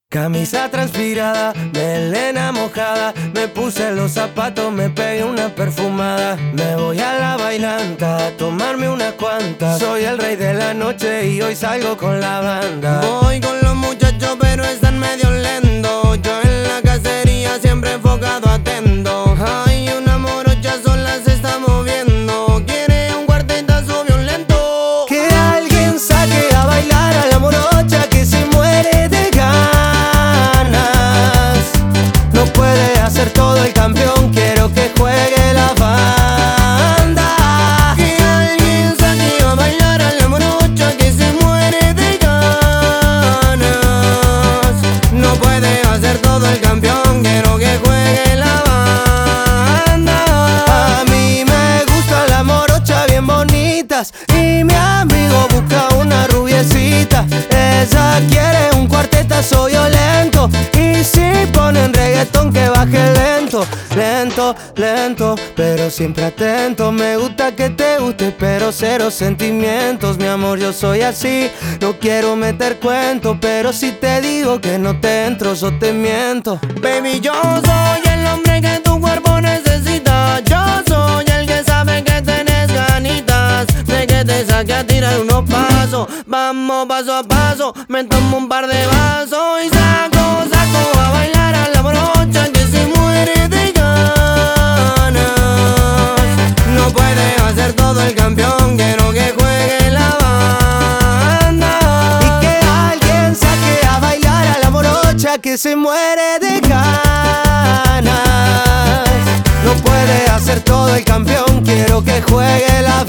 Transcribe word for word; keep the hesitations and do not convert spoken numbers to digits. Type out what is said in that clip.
Camisa transpirada, melena mojada, me puse los zapatos, me pegué una perfumada. Me voy a la bailanta a tomarme unas cuantas. Soy el rey de la noche y hoy salgo con la banda. Voy con los muchachos pero están medio lentos. Yo en la cacería siempre enfocado atento. Hay una morocha sola se está moviendo. Quiere un cuartetazo violento. Que alguien saque a bailar a la morocha que se muere de ganas. No puede hacer todo el campeón, quiero que juegue la banda. Que alguien saque a bailar a la morocha que se muere de ganas. No puede hacer todo el campeón, quiero que juegue la banda. A mí me gusta la morocha bien bonitas y mi amigo busca una rubiecita. Ella quiere un cuartetazo violento y si ponen reggaetón que baje lento, lento, lento, pero siempre atento. Me gusta que te guste pero cero sentimientos. Mi amor, yo soy así, no quiero meter cuento, pero si te digo que no te entro, yo te miento. Baby, yo soy el hombre que tu cuerpo necesita. Yo soy el que sabe que tenés ganitas de que te saque a tirar unos pasos. Vamos paso a paso, me tomo un par de vasos y saco, saco a bailar a la morocha que se muere de ganas. No puede hacer todo el campeón, quiero que juegue la banda. Y que alguien saque a bailar a la morocha que se muere de ganas. No puede hacer todo el campeón, quiero que juegue la